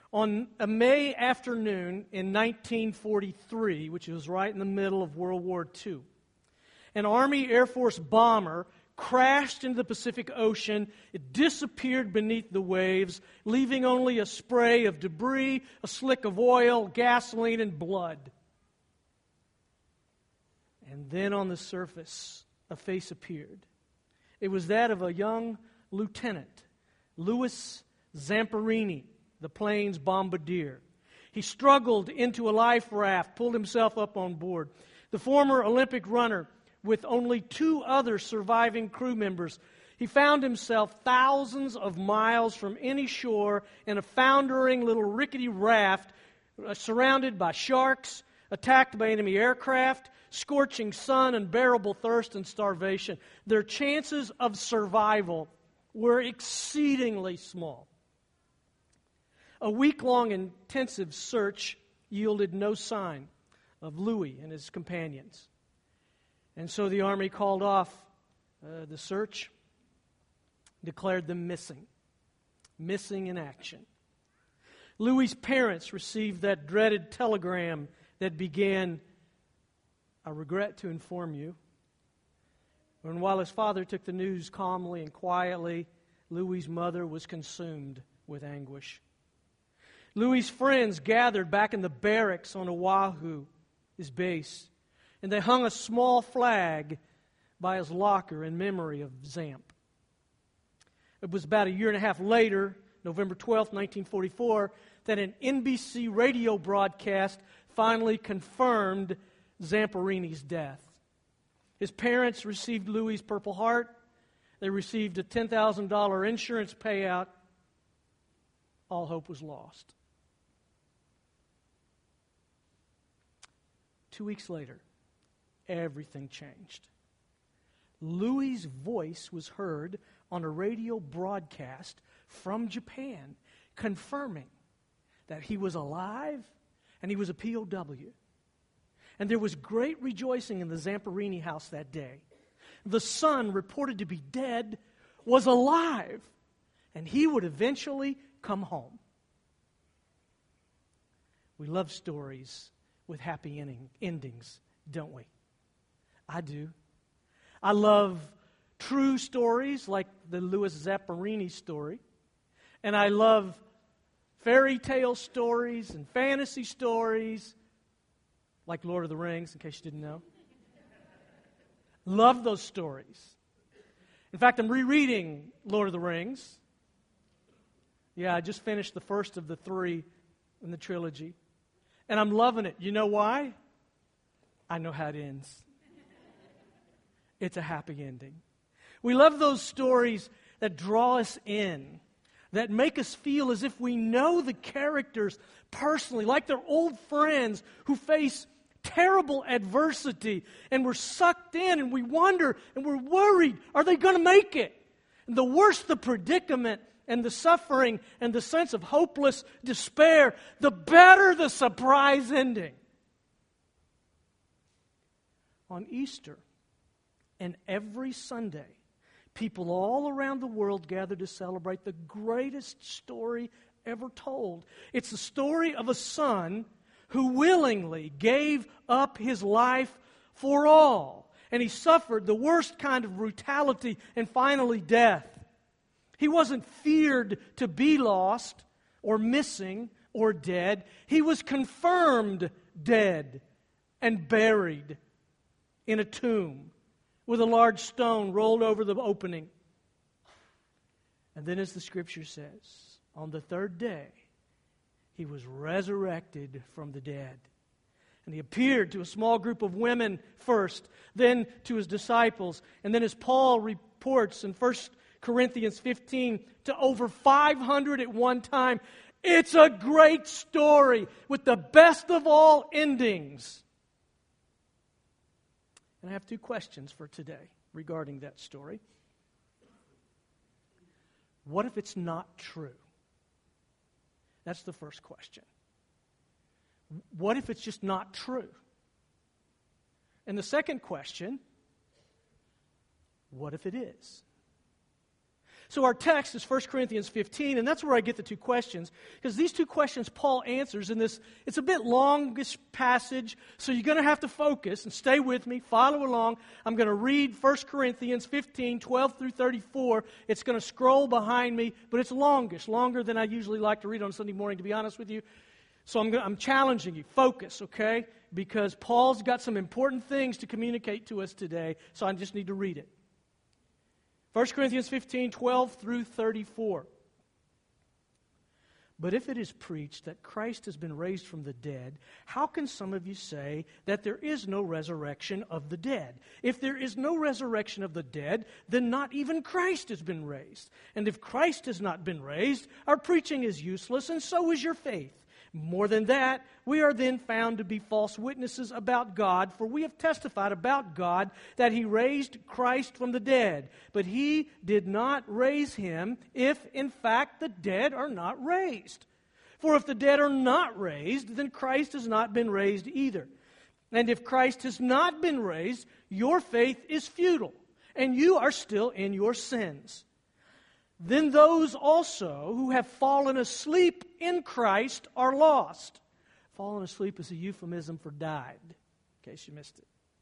On a May afternoon in 1943, which was right in the middle of World War II, an Army Air Force bomber crashed into the Pacific Ocean. It disappeared beneath the waves, leaving only a spray of debris, a slick of oil, gasoline, and blood. And then on the surface, a face appeared. It was that of a young lieutenant, Louis Zamperini, the plane's bombardier. He struggled into a life raft, pulled himself up on board. The former Olympic runner, with only 2 other surviving crew members, he found himself thousands of miles from any shore in a foundering little rickety raft, surrounded by sharks, attacked by enemy aircraft, scorching sun, unbearable thirst and starvation. Their chances of survival were exceedingly small. A week-long intensive search yielded no sign of Louis and his companions. And so the Army called off the search, declared them missing in action. Louis' parents received that dreaded telegram that began, "I regret to inform you." And while his father took the news calmly and quietly, Louis' mother was consumed with anguish. Louis' friends gathered back in the barracks on Oahu, his base, and they hung a small flag by his locker in memory of Zamp. It was about a year and a half later, November 12th, 1944, that an NBC radio broadcast finally confirmed Zamperini's death. His parents received Louis' Purple Heart. They received a $10,000 insurance payout. All hope was lost. 2 weeks later, everything changed. Louis' voice was heard on a radio broadcast from Japan, confirming that he was alive and he was a POW. And there was great rejoicing in the Zamperini house that day. The son, reported to be dead, was alive, and he would eventually come home. We love stories with happy endings, don't we? I do. I love true stories like the Louis Zamperini story. And I love fairy tale stories and fantasy stories like Lord of the Rings, in case you didn't know. Love those stories. In fact, I'm rereading Lord of the Rings. Yeah, I just finished the first of the 3 in the trilogy. And I'm loving it. You know why? I know how it ends. It's a happy ending. We love those stories that draw us in, that make us feel as if we know the characters personally, like they're old friends who face terrible adversity, and we're sucked in, and we wonder, and we're worried, are they going to make it? And the worse the predicament, and the suffering, and the sense of hopeless despair, the better the surprise ending. On Easter, and every Sunday, people all around the world gather to celebrate the greatest story ever told. It's the story of a son who willingly gave up his life for all. And he suffered the worst kind of brutality and finally death. He wasn't feared to be lost or missing or dead. He was confirmed dead and buried in a tomb with a large stone rolled over the opening. And then, as the Scripture says, on the 3rd day, he was resurrected from the dead. And he appeared to a small group of women first, then to his disciples, and then, as Paul reports in 1 Corinthians 15, to over 500 at one time. It's a great story with the best of all endings. And I have 2 questions for today regarding that story. What if it's not true? That's the first question. What if it's just not true? And the second question, what if it is? So our text is 1 Corinthians 15, and that's where I get the two questions, because these two questions Paul answers in this. It's a bit longish passage, so you're going to have to focus and stay with me, follow along. I'm going to read 1 Corinthians 15, 12 through 34. It's going to scroll behind me, but it's longish, longer than I usually like to read on Sunday morning, to be honest with you. So I'm challenging you. Focus, okay? Because Paul's got some important things to communicate to us today, so I just need to read it. 1 Corinthians 15, 12 through 34. But if it is preached that Christ has been raised from the dead, how can some of you say that there is no resurrection of the dead? If there is no resurrection of the dead, then not even Christ has been raised. And if Christ has not been raised, our preaching is useless, and so is your faith. More than that, we are then found to be false witnesses about God, for we have testified about God that He raised Christ from the dead. But He did not raise Him, if in fact the dead are not raised. For if the dead are not raised, then Christ has not been raised either. And if Christ has not been raised, your faith is futile, and you are still in your sins. Then those also who have fallen asleep in Christ are lost. Fallen asleep is a euphemism for died, in case you missed it.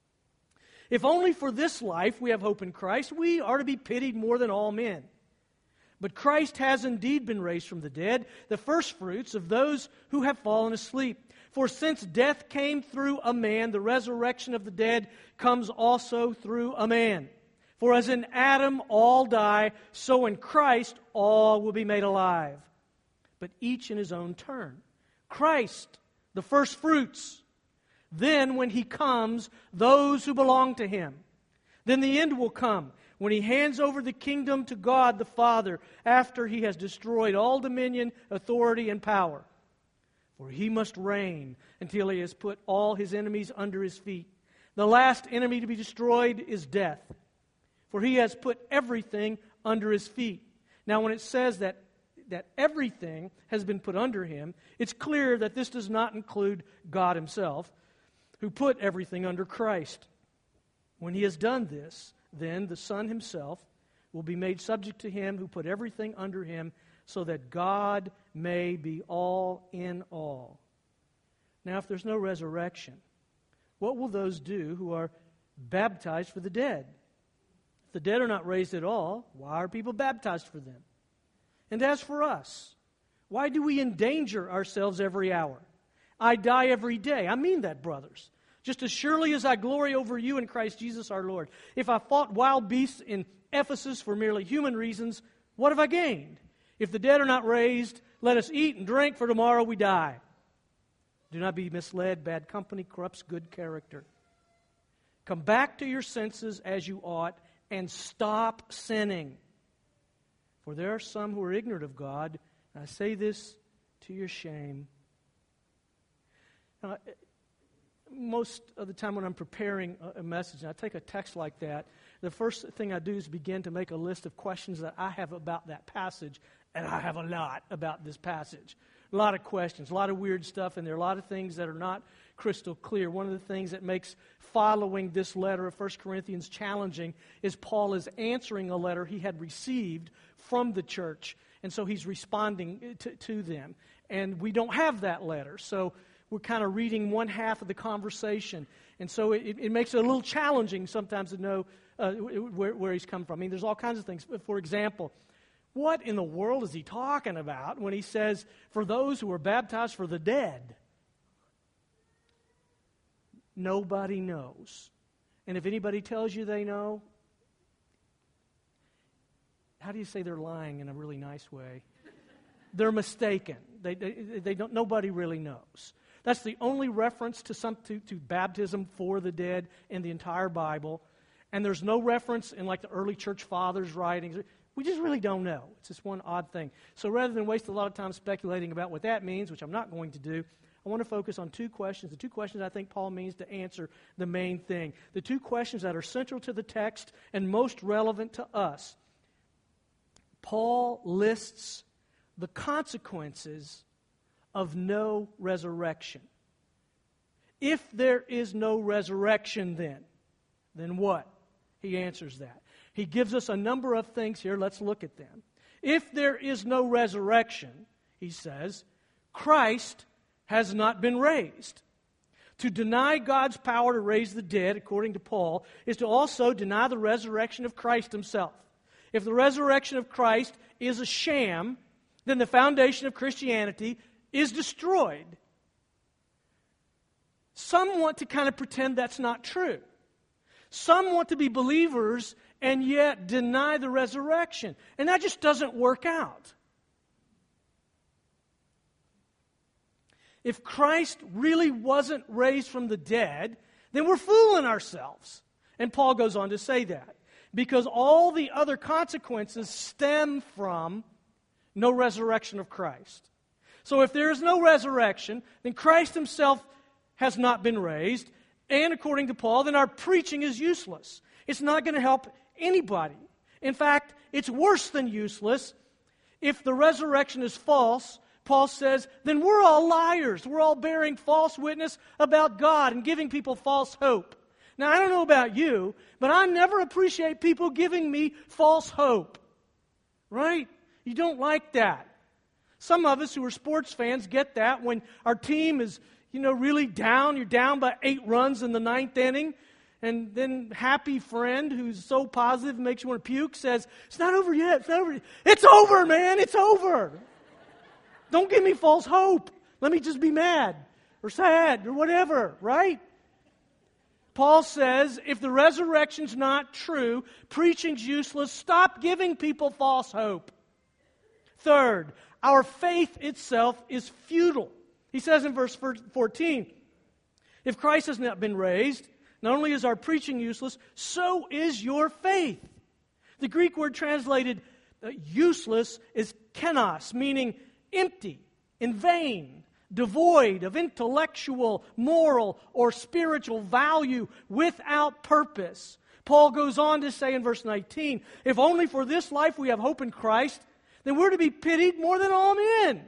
If only for this life we have hope in Christ, we are to be pitied more than all men. But Christ has indeed been raised from the dead, the firstfruits of those who have fallen asleep. For since death came through a man, the resurrection of the dead comes also through a man. For as in Adam all die, so in Christ all will be made alive. But each in his own turn. Christ, the first fruits. Then when He comes, those who belong to Him. Then the end will come, when He hands over the kingdom to God the Father, after He has destroyed all dominion, authority, and power. For He must reign until He has put all His enemies under His feet. The last enemy to be destroyed is death. For He has put everything under His feet. Now, when it says that everything has been put under Him, it's clear that this does not include God Himself, who put everything under Christ. When He has done this, then the Son Himself will be made subject to Him who put everything under Him, so that God may be all in all. Now, if there's no resurrection, what will those do who are baptized for the dead? If the dead are not raised at all, why are people baptized for them? And as for us, why do we endanger ourselves every hour? I die every day. I mean that, brothers. Just as surely as I glory over you in Christ Jesus our Lord. If I fought wild beasts in Ephesus for merely human reasons, what have I gained? If the dead are not raised, let us eat and drink, for tomorrow we die. Do not be misled. Bad company corrupts good character. Come back to your senses as you ought, and stop sinning. For there are some who are ignorant of God, and I say this to your shame. Now, most of the time when I'm preparing a message, and I take a text like that, the first thing I do is begin to make a list of questions that I have about that passage, and I have a lot about this passage. A lot of questions, a lot of weird stuff, and there are a lot of things that are not crystal clear. One of the things that makes following this letter of 1 Corinthians challenging is Paul is answering a letter he had received from the church, and so he's responding to them. And we don't have that letter, so we're kind of reading one half of the conversation. And so it makes it a little challenging sometimes to know where he's come from. I mean, there's all kinds of things. For example, what in the world is he talking about when he says, for those who are baptized for the dead? Nobody knows. And if anybody tells you they know, how do you say they're lying in a really nice way? They're mistaken. They don't. Nobody really knows. That's the only reference to baptism for the dead in the entire Bible. And there's no reference in like the early church fathers' writings. We just really don't know. It's just one odd thing. So rather than waste a lot of time speculating about what that means, which I'm not going to do, I want to focus on two questions. The two questions I think Paul means to answer the main thing. The two questions that are central to the text and most relevant to us. Paul lists the consequences of no resurrection. If there is no resurrection then what? He answers that. He gives us a number of things here. Let's look at them. If there is no resurrection, he says, Christ has not been raised. To deny God's power to raise the dead, according to Paul, is to also deny the resurrection of Christ himself. If the resurrection of Christ is a sham, then the foundation of Christianity is destroyed. Some want to kind of pretend that's not true. Some want to be believers and yet deny the resurrection. And that just doesn't work out. If Christ really wasn't raised from the dead, then we're fooling ourselves. And Paul goes on to say that. Because all the other consequences stem from no resurrection of Christ. So if there is no resurrection, then Christ himself has not been raised. And according to Paul, then our preaching is useless. It's not going to help anybody. In fact, it's worse than useless. If the resurrection is false, Paul says, then we're all liars. We're all bearing false witness about God and giving people false hope. Now, I don't know about you, but I never appreciate people giving me false hope. Right? You don't like that. Some of us who are sports fans get that when our team is, really down. You're down by 8 runs in the 9th inning. And then happy friend who's so positive makes you want to puke says, it's not over yet. It's not over yet. It's over, man. It's over. Don't give me false hope. Let me just be mad or sad or whatever, right? Paul says, if the resurrection's not true, preaching's useless. Stop giving people false hope. Third, our faith itself is futile. He says in verse 14, if Christ has not been raised, not only is our preaching useless, so is your faith. The Greek word translated useless is kenos, meaning empty, in vain, devoid of intellectual, moral, or spiritual value, without purpose. Paul goes on to say in verse 19, if only for this life we have hope in Christ, then we're to be pitied more than all men.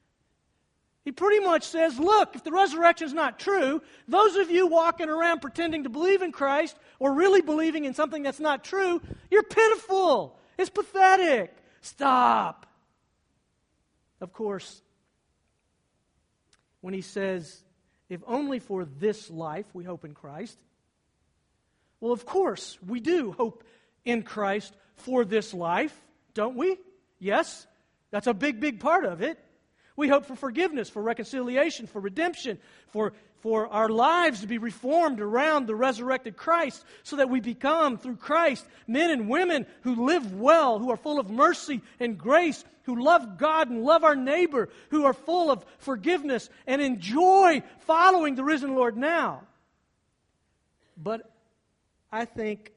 He pretty much says, look, if the resurrection is not true, those of you walking around pretending to believe in Christ or really believing in something that's not true, you're pitiful. It's pathetic. Stop. Of course, when he says, if only for this life we hope in Christ, well, of course, we do hope in Christ for this life, don't we? Yes, that's a big, big part of it. We hope for forgiveness, for reconciliation, for redemption, for our lives to be reformed around the resurrected Christ so that we become, through Christ, men and women who live well, who are full of mercy and grace, who love God and love our neighbor, who are full of forgiveness and enjoy following the risen Lord now. But I think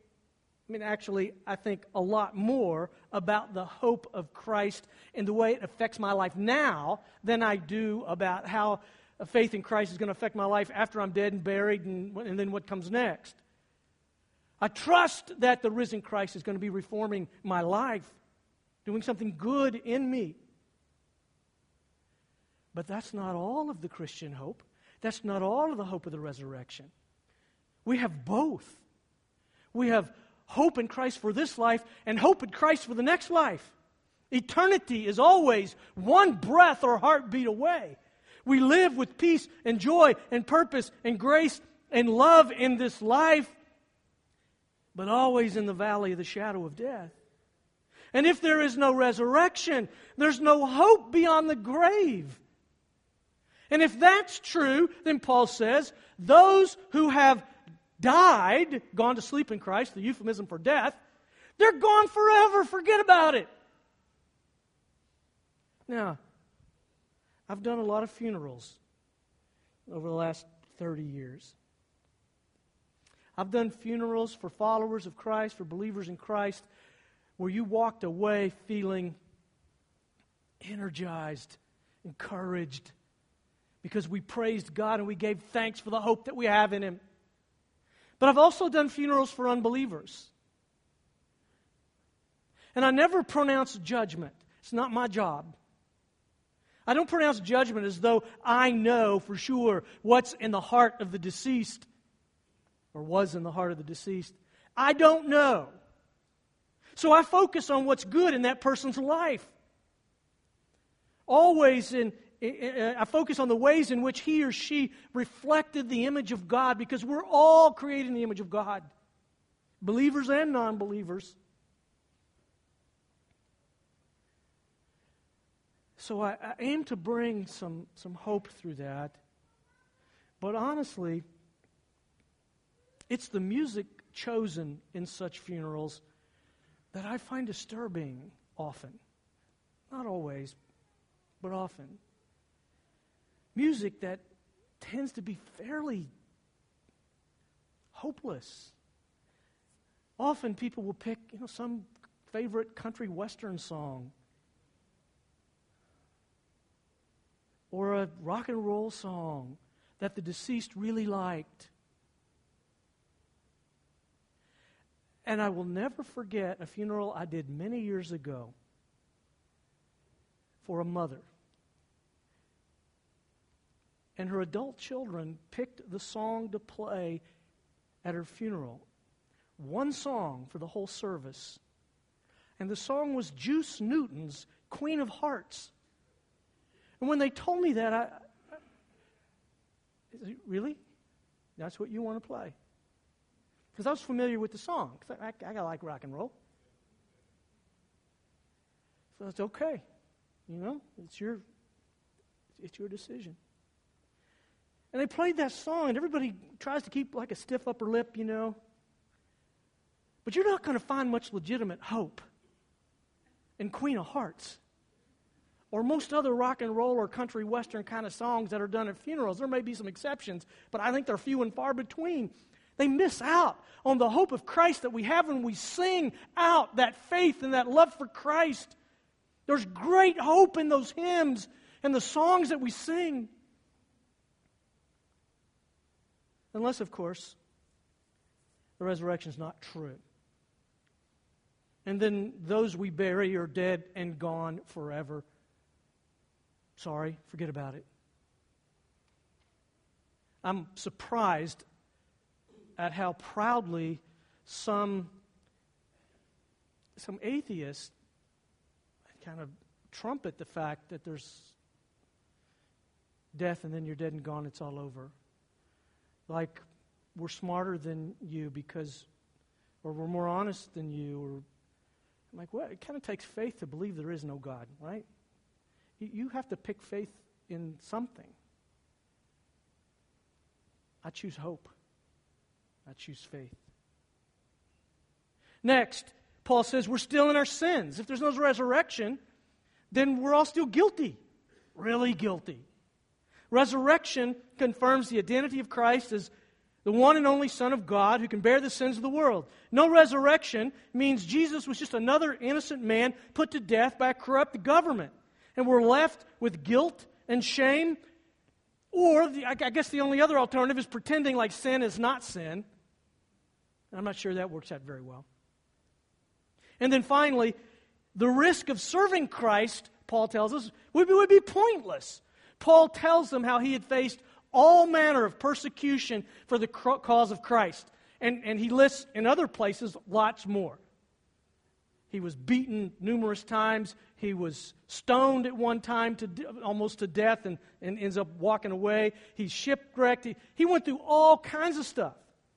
a lot more about the hope of Christ and the way it affects my life now than I do about how faith in Christ is going to affect my life after I'm dead and buried and then what comes next. I trust that the risen Christ is going to be reforming my life, doing something good in me. But that's not all of the Christian hope. That's not all of the hope of the resurrection. We have both. We have hope in Christ for this life and hope in Christ for the next life. Eternity is always one breath or heartbeat away. We live with peace and joy and purpose and grace and love in this life, but always in the valley of the shadow of death. And if there is no resurrection, there's no hope beyond the grave. And if that's true, then Paul says, those who have died, gone to sleep in Christ, the euphemism for death, they're gone forever. Forget about it. Now, I've done a lot of funerals over the last 30 years. I've done funerals for followers of Christ, for believers in Christ, where you walked away feeling energized, encouraged, because we praised God and we gave thanks for the hope that we have in Him. But I've also done funerals for unbelievers. And I never pronounce judgment. It's not my job. I don't pronounce judgment as though I know for sure what's in the heart of the deceased, or was in the heart of the deceased. I don't know. So I focus on what's good in that person's life. Always I focus on the ways in which he or she reflected the image of God, because we're all created in the image of God, believers and non-believers. So I aim to bring some hope through that. But honestly, it's the music chosen in such funerals that I find disturbing often. Not always, but often. Music that tends to be fairly hopeless. Often people will pick, some favorite country western song, or a rock and roll song that the deceased really liked. And I will never forget a funeral I did many years ago for a mother. And her adult children picked the song to play at her funeral. One song for the whole service. And the song was Juice Newton's Queen of Hearts. And when they told me that, really? That's what you want to play? Because I was familiar with the song. I like rock and roll. So it's okay. It's your decision. And they played that song, and everybody tries to keep like a stiff upper lip, But you're not going to find much legitimate hope in Queen of Hearts, or most other rock and roll or country western kind of songs that are done at funerals. There may be some exceptions, but I think they're few and far between. They miss out on the hope of Christ that we have when we sing out that faith and that love for Christ. There's great hope in those hymns and the songs that we sing. Unless, of course, the resurrection is not true. And then those we bury are dead and gone forever. Sorry, forget about it. I'm surprised at how proudly some atheists kind of trumpet the fact that there's death and then you're dead and gone, it's all over. Like we're smarter than you or we're more honest than you. Or I'm like, what? It kind of takes faith to believe there is no God, right? You have to pick faith in something. I choose hope. I choose faith. Next, Paul says we're still in our sins. If there's no resurrection, then we're all still guilty. Really guilty. Resurrection confirms the identity of Christ as the one and only Son of God who can bear the sins of the world. No resurrection means Jesus was just another innocent man put to death by a corrupt government. And we're left with guilt and shame. Or, I guess the only other alternative is pretending like sin is not sin. I'm not sure that works out very well. And then finally, the risk of serving Christ, Paul tells us, would be pointless. Paul tells them how he had faced all manner of persecution for the cause of Christ. And he lists in other places lots more. He was beaten numerous times. He was stoned at one time almost to death and ends up walking away. He's shipwrecked. He went through all kinds of stuff.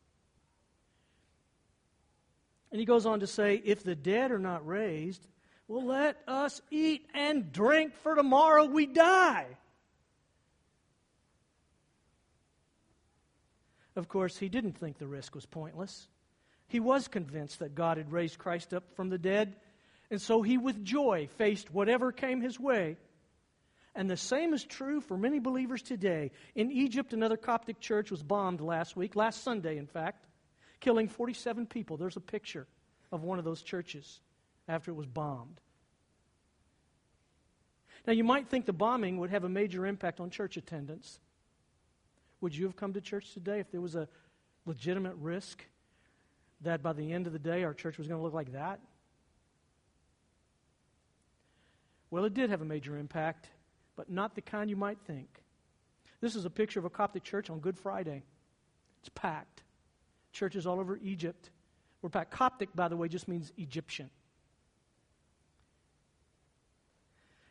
And he goes on to say, if the dead are not raised, well, let us eat and drink, for tomorrow we die. Of course, he didn't think the risk was pointless. He was convinced that God had raised Christ up from the dead, and so he with joy faced whatever came his way. And the same is true for many believers today. In Egypt, another Coptic church was bombed last Sunday, in fact, killing 47 people. There's a picture of one of those churches after it was bombed. Now, you might think the bombing would have a major impact on church attendance. Would you have come to church today if there was a legitimate risk that by the end of the day our church was going to look like that? Well, it did have a major impact, but not the kind you might think. This is a picture of a Coptic church on Good Friday. It's packed. Churches all over Egypt were packed. Coptic, by the way, just means Egyptian.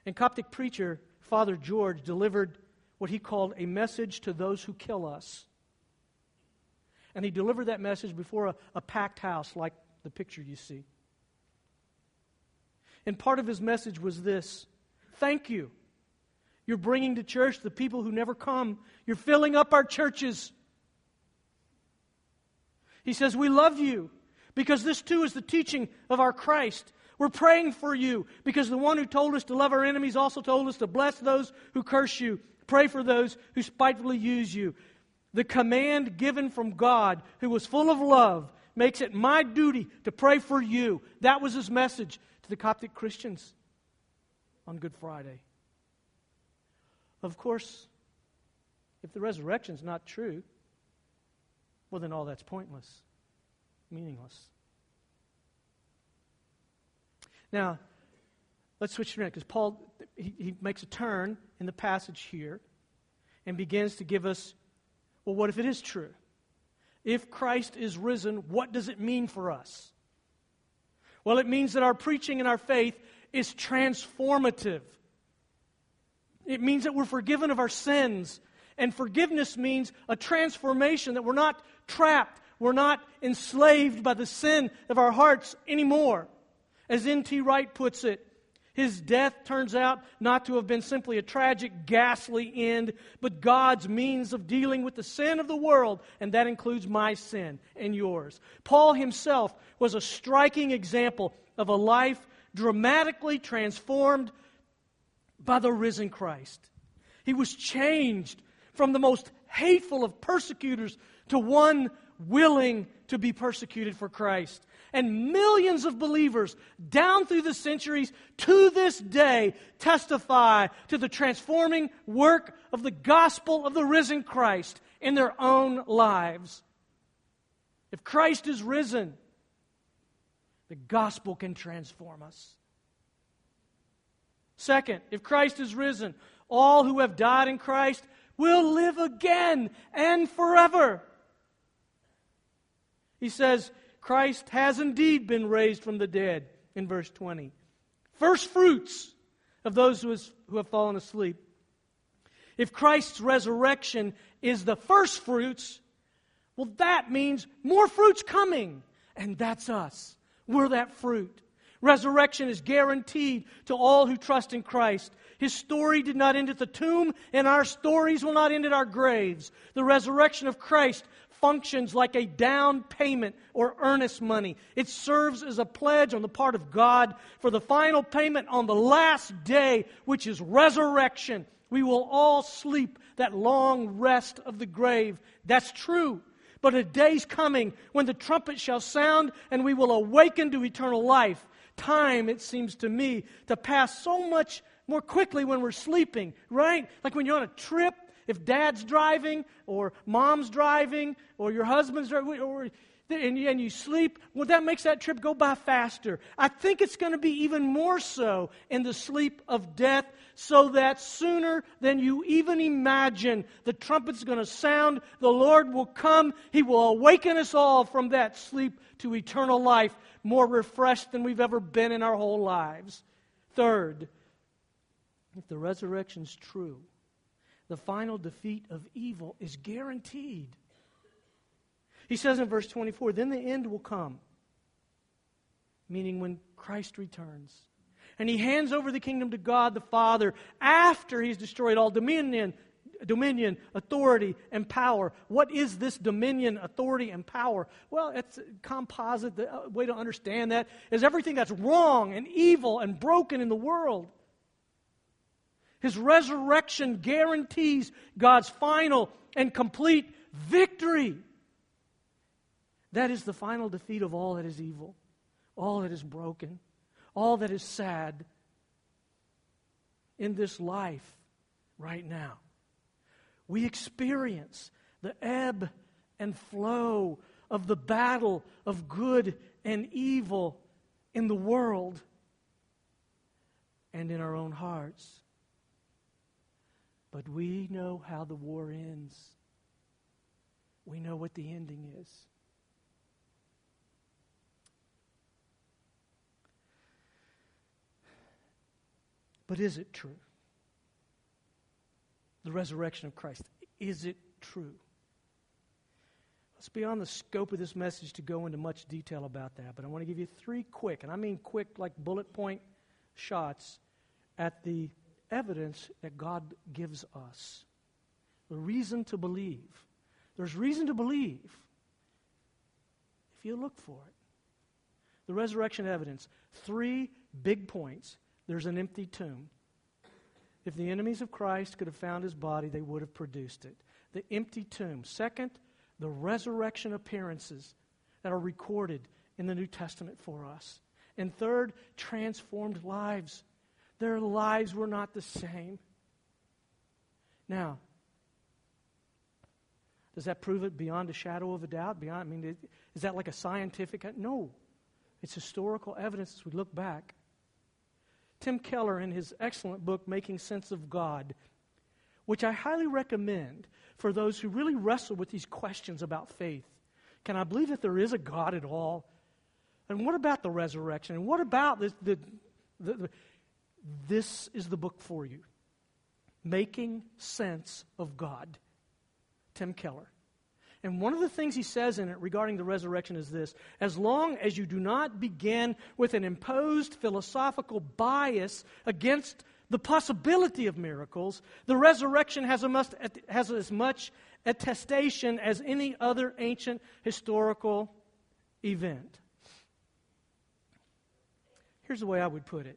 And Coptic preacher Father George delivered what he called a message to those who kill us. And he delivered that message before a packed house like the picture you see. And part of his message was this: thank you. You're bringing to church the people who never come. You're filling up our churches. He says, we love you because this too is the teaching of our Christ. We're praying for you because the one who told us to love our enemies also told us to bless those who curse you, pray for those who spitefully use you. The command given from God, who was full of love, makes it my duty to pray for you. That was his message to the Coptic Christians on Good Friday. Of course, if the resurrection's not true, well, then all that's pointless, meaningless. Now, let's switch around, because Paul, he makes a turn in the passage here and begins to give us, well, what if it is true? If Christ is risen, what does it mean for us? Well, it means that our preaching and our faith is transformative. It means that we're forgiven of our sins. And forgiveness means a transformation, that we're not trapped, we're not enslaved by the sin of our hearts anymore. As N.T. Wright puts it, his death turns out not to have been simply a tragic, ghastly end, but God's means of dealing with the sin of the world, and that includes my sin and yours. Paul himself was a striking example of a life dramatically transformed by the risen Christ. He was changed from the most hateful of persecutors to one willing to be persecuted for Christ. And millions of believers down through the centuries to this day testify to the transforming work of the gospel of the risen Christ in their own lives. If Christ is risen, the gospel can transform us. Second, if Christ is risen, all who have died in Christ will live again and forever. He says, Christ has indeed been raised from the dead, in verse 20. First fruits of those who have fallen asleep. If Christ's resurrection is the first fruits, well, that means more fruit's coming. And that's us. We're that fruit. Resurrection is guaranteed to all who trust in Christ. His story did not end at the tomb, and our stories will not end at our graves. The resurrection of Christ functions like a down payment or earnest money. It serves as a pledge on the part of God for the final payment on the last day, which is resurrection. We will all sleep that long rest of the grave. That's true. But a day's coming when the trumpet shall sound and we will awaken to eternal life. Time, it seems to me, to pass so much more quickly when we're sleeping, right? Like when you're on a trip, if dad's driving or mom's driving or your husband's driving, and you sleep, well, that makes that trip go by faster. I think it's going to be even more so in the sleep of death, so that sooner than you even imagine, the trumpet's going to sound, the Lord will come, He will awaken us all from that sleep to eternal life, more refreshed than we've ever been in our whole lives. Third, if the resurrection's true, the final defeat of evil is guaranteed. He says in verse 24, then the end will come, meaning when Christ returns. And He hands over the kingdom to God the Father after He's destroyed all dominion, authority, and power. What is this dominion, authority, and power? Well, it's a composite. The way to understand that is everything that's wrong and evil and broken in the world. His resurrection guarantees God's final and complete victory. That is the final defeat of all that is evil, all that is broken, all that is sad in this life right now. We experience the ebb and flow of the battle of good and evil in the world and in our own hearts. But we know how the war ends. We know what the ending is. But is it true? The resurrection of Christ, is it true? It's beyond the scope of this message to go into much detail about that, but I want to give you 3 quick, and I mean quick like bullet point shots at the evidence that God gives us. The reason to believe. There's reason to believe if you look for it. The resurrection evidence. 3 big points. There's an empty tomb. If the enemies of Christ could have found his body, they would have produced it. The empty tomb. Second, the resurrection appearances that are recorded in the New Testament for us. And third, transformed lives. Their lives were not the same. Now, does that prove it beyond a shadow of a doubt? Is that like a scientific? No. It's historical evidence as we look back. Tim Keller, in his excellent book, Making Sense of God, which I highly recommend for those who really wrestle with these questions about faith. Can I believe that there is a God at all? And what about the resurrection? And what about this? This is the book for you. Making Sense of God. Tim Keller. And one of the things he says in it regarding the resurrection is this: as long as you do not begin with an imposed philosophical bias against the possibility of miracles, the resurrection has as much attestation as any other ancient historical event. Here's the way I would put it.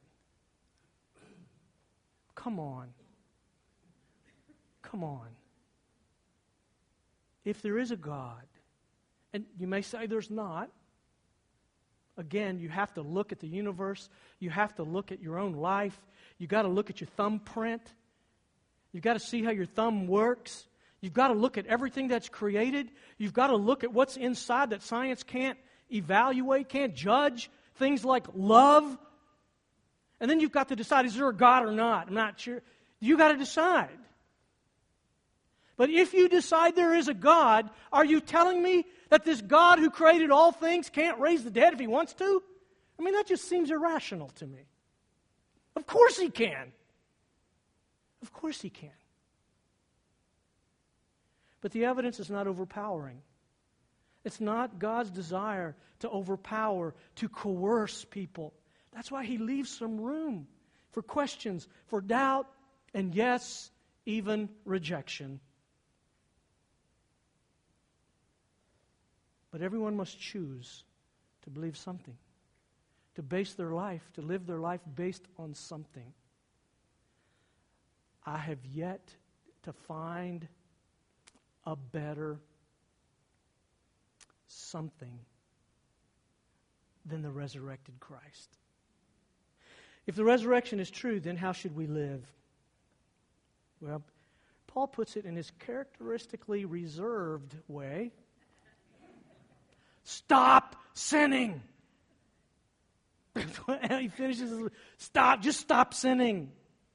Come on. Come on. If there is a God, and you may say there's not, again, you have to look at the universe. You have to look at your own life. You've got to look at your thumbprint. You've got to see how your thumb works. You've got to look at everything that's created. You've got to look at what's inside that science can't evaluate, can't judge. Things like love. And then you've got to decide, is there a God or not? I'm not sure. You've got to decide. But if you decide there is a God, are you telling me that this God who created all things can't raise the dead if he wants to? That just seems irrational to me. Of course he can. Of course he can. But the evidence is not overpowering. It's not God's desire to overpower, to coerce people. That's why he leaves some room for questions, for doubt, and yes, even rejection. But everyone must choose to believe something, to base their life, to live their life based on something. I have yet to find a better something than the resurrected Christ. If the resurrection is true, then how should we live? Well, Paul puts it in his characteristically reserved way. Stop sinning. He finishes his, just stop sinning.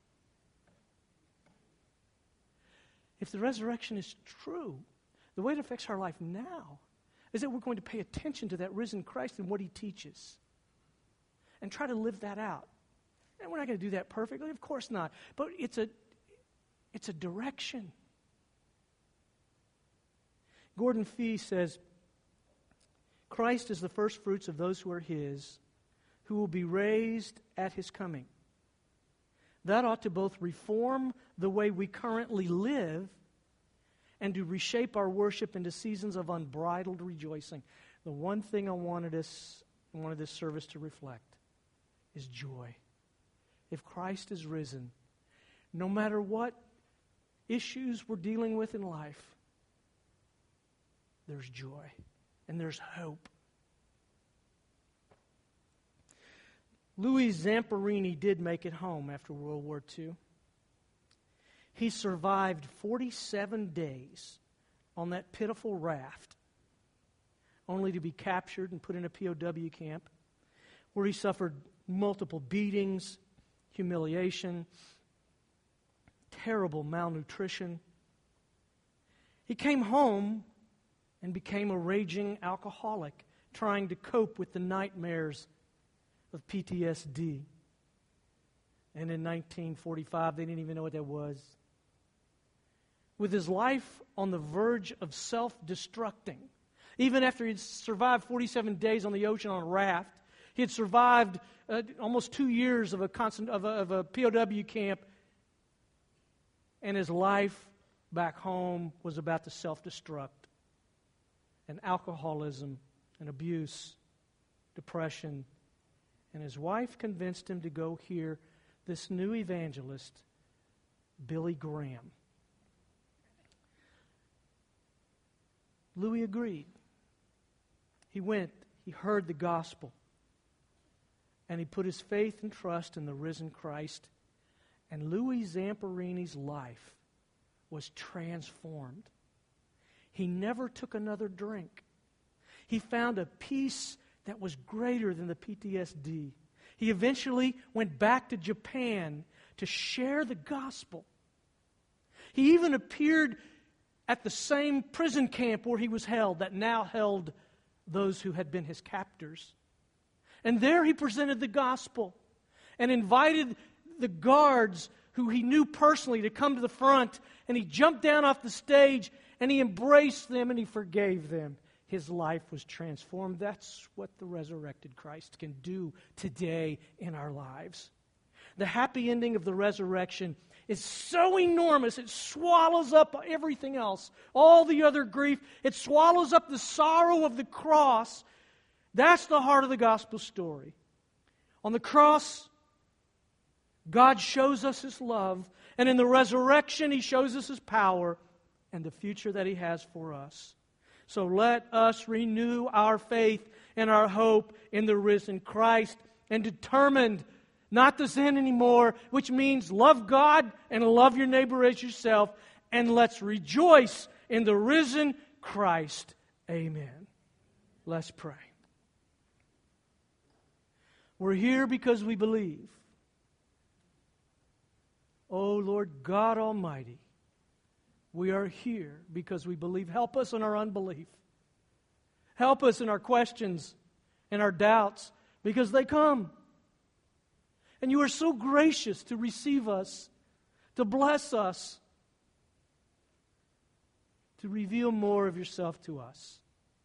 If the resurrection is true, the way it affects our life now is that we're going to pay attention to that risen Christ and what he teaches and try to live that out. And we're not going to do that perfectly, of course not, but it's a direction. Gordon Fee says, Christ is the first fruits of those who are his, who will be raised at his coming. That ought to both reform the way we currently live and to reshape our worship into seasons of unbridled rejoicing. The one thing I wanted this service to reflect is joy. If Christ is risen, no matter what issues we're dealing with in life, there's joy. And there's hope. Louis Zamperini did make it home after World War II. He survived 47 days on that pitiful raft, only to be captured and put in a POW camp, where he suffered multiple beatings, humiliation, terrible malnutrition. He came home and became a raging alcoholic, trying to cope with the nightmares of PTSD. And in 1945, they didn't even know what that was. With his life on the verge of self-destructing, even after he'd survived 47 days on the ocean on a raft, he had survived almost 2 years of a POW camp, and his life back home was about to self-destruct. And alcoholism and abuse, depression. And his wife convinced him to go hear this new evangelist, Billy Graham. Louis agreed. He went, he heard the gospel, and he put his faith and trust in the risen Christ. And Louis Zamperini's life was transformed. He never took another drink. He found a peace that was greater than the PTSD. He eventually went back to Japan to share the gospel. He even appeared at the same prison camp where he was held, that now held those who had been his captors. And there he presented the gospel and invited the guards who he knew personally to come to the front. And he jumped down off the stage and he embraced them and he forgave them. His life was transformed. That's what the resurrected Christ can do today in our lives. The happy ending of the resurrection is so enormous, it swallows up everything else, all the other grief. It swallows up the sorrow of the cross. That's the heart of the gospel story. On the cross, God shows us His love, and in the resurrection, He shows us His power and the future that He has for us. So let us renew our faith and our hope in the risen Christ, and determined not to sin anymore, which means love God and love your neighbor as yourself, and let's rejoice in the risen Christ. Amen. Let's pray. We're here because we believe. Oh Lord God Almighty, we are here because we believe. Help us in our unbelief. Help us in our questions and our doubts, because they come. And you are so gracious to receive us, to bless us, to reveal more of yourself to us.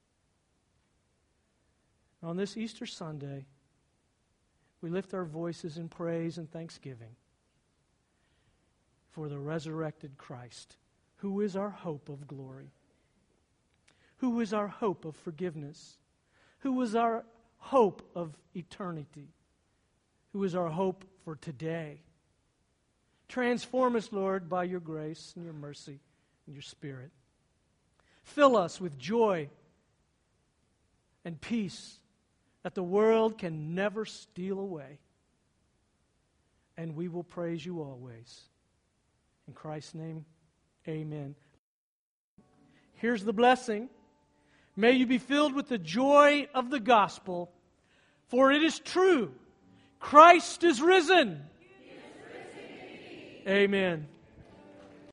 On this Easter Sunday, we lift our voices in praise and thanksgiving for the resurrected Christ, who is our hope of glory, who is our hope of forgiveness, who is our hope of eternity, who is our hope for today. Transform us, Lord, by your grace and your mercy and your Spirit. Fill us with joy and peace that the world can never steal away. And we will praise you always. In Christ's name, amen. Here's the blessing. May you be filled with the joy of the gospel, for it is true. Christ is risen. He is risen indeed. Amen.